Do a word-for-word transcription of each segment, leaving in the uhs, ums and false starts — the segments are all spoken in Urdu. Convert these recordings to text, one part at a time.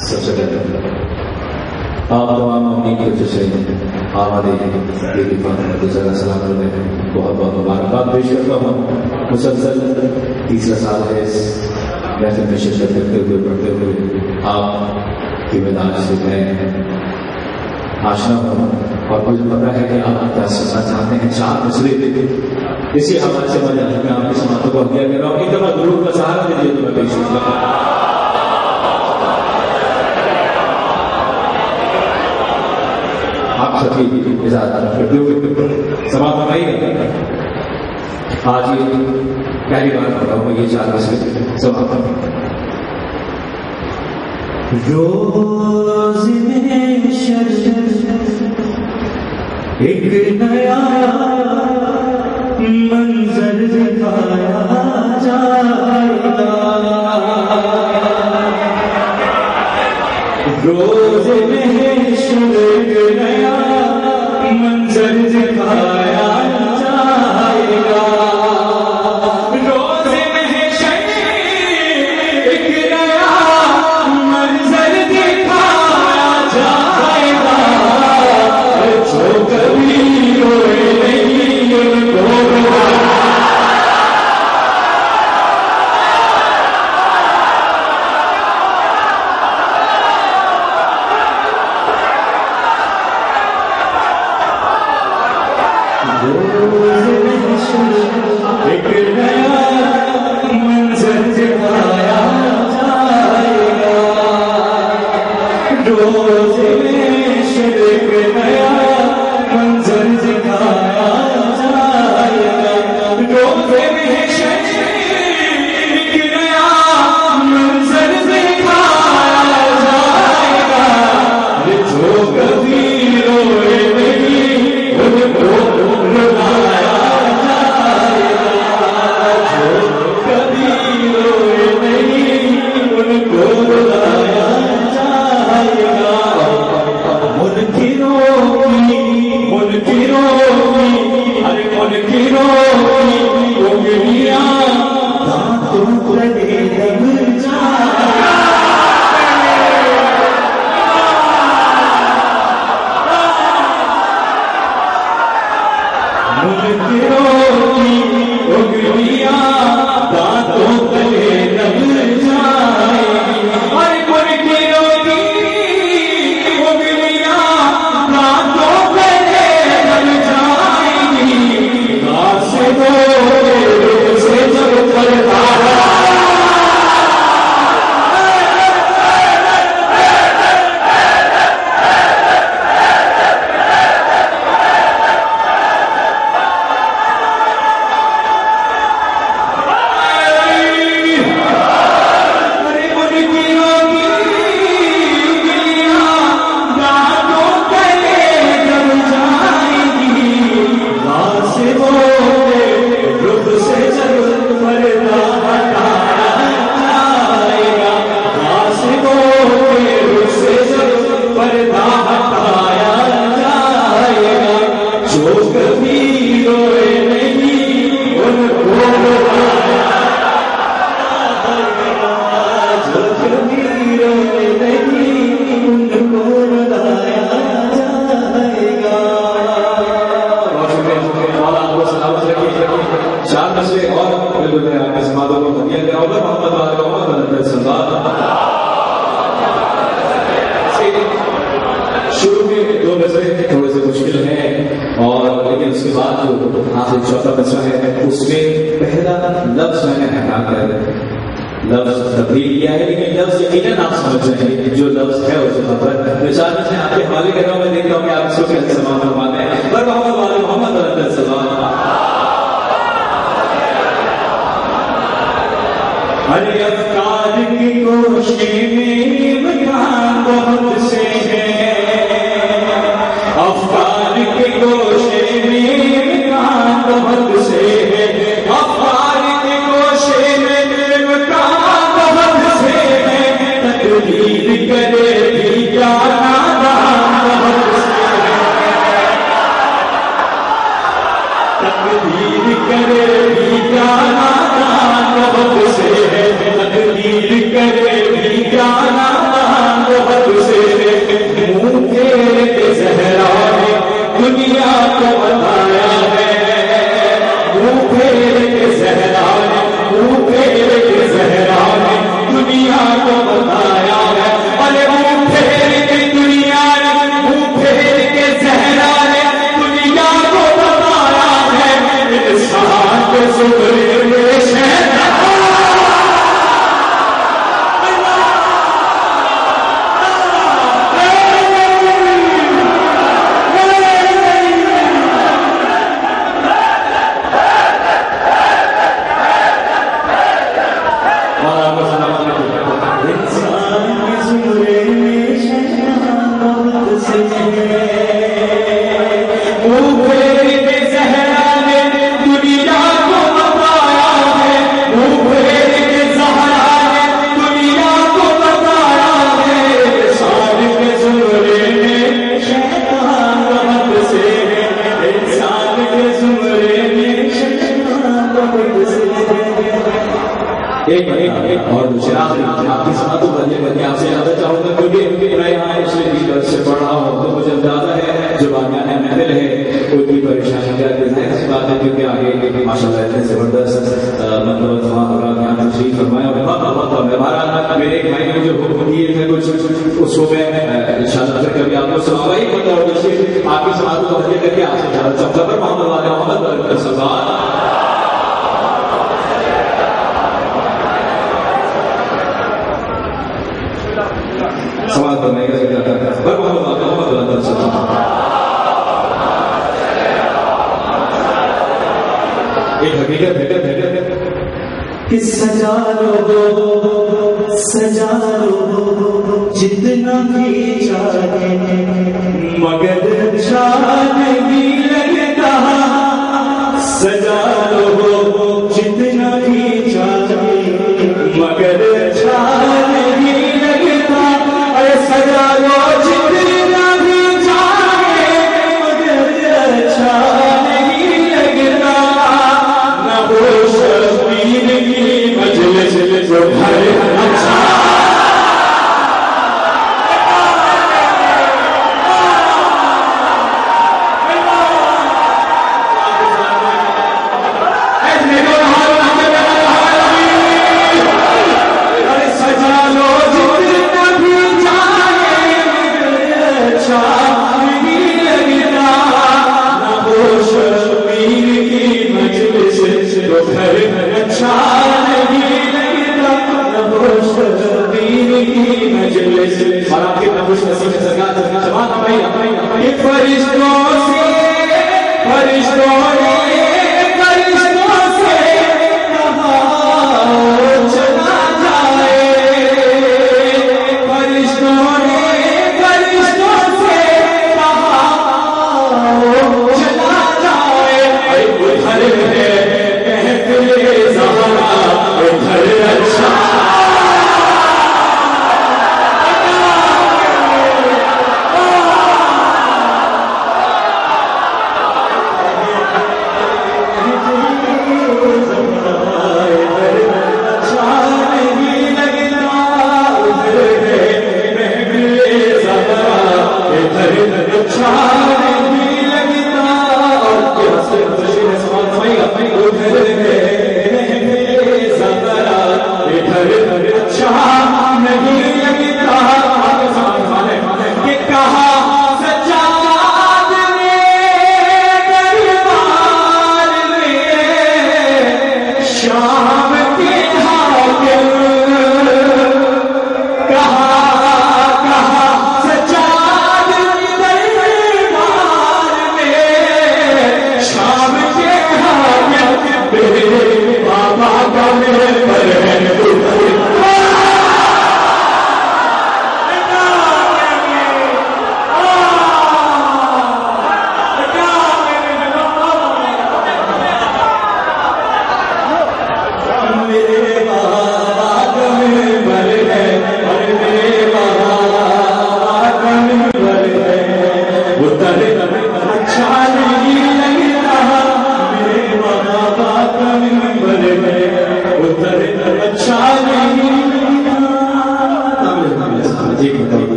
سب سے پہلے آپ تمام امین کی وجہ سے آمادی گزرا سلام میں بہت بہت مبارکباد پیش کرتا ہوں. مسلسل تیسرا سال ہے اس محفل میں شرکت کرتے ہوئے پڑھتے ہوئے آپ کی مداح سے میں آشنا ہوں اور مجھے پتا ہے کہ آپ کیا سننا چاہتے ہیں. چار مسئلے اسی حوالے سے میں آپ کی سماعتوں کو اختیار کر رہا ہوں. ایک دفعہ درود کا سہارا دیجیے تو میں پیش کرتا ہوں. آپ سبھی اجازت کرتے ہوئے سماعت فرمائیے. آج یہ پہلی بار پڑھ رہا ہوں یہ چار مسئلے سماعت فرمائیے. روز میں شجر ایک نیا منظر دکھایا جائے گا. روز میں شجر ایک نیا منظر دکھایا جائے گا. کو بتایا ہے، ارے منہ پھیر کے دنیا نے، منہ پھیر کے زہرا نے دنیا کو بتایا ہے، انسان کے زمرے میں شیطان اور شراب آپ کی ساتھ بندے بندے آپ سے زیادہ چاہوں گا کیونکہ میں یہاں اس لیے سے پڑھ رہا ہوں تو مجھے اندازہ ہے جو باقیاں محفل ہے کوئی بھی پریشانی کا ایسی بات ہے کیونکہ آگے ماشاء اللہ اتنے زبردست مطلب تمام حضرات یہاں تشریف فرمایا ہمارا میرے ایک بھائی نے جو حکم دیے تھے کچھ اس کو میں ان شاء اللہ پھر کبھی آپ کو سناؤں گا مطلب تشریف آپ کی سماعت کو بندے کر کے آپ سے زیادہ چوکا پر محمد والے محمد سلمان سوال کرنے کا ذکر کرتا ہے بھر محمد واقع محمد اللہ تعالیٰ صلی اللہ ایک حقیقت حقیقت حقیقت کہ سجا لو سجا لو جتنا بھی چاہے مگر اچھا نہیں لگتا سجا لو جتنا بھی چاہے مگر اچھا نہیں لگتا سجا لو جتنا بھی چاہے مگر اچھا نہیں لگتا نہ ہو شبیر کی مجلس جو گھر اچھا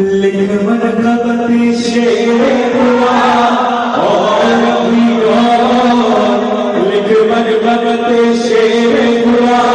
لکھ مرکبت شیر قرآن اور بھی اور لکھ مرکبت شیر قرآن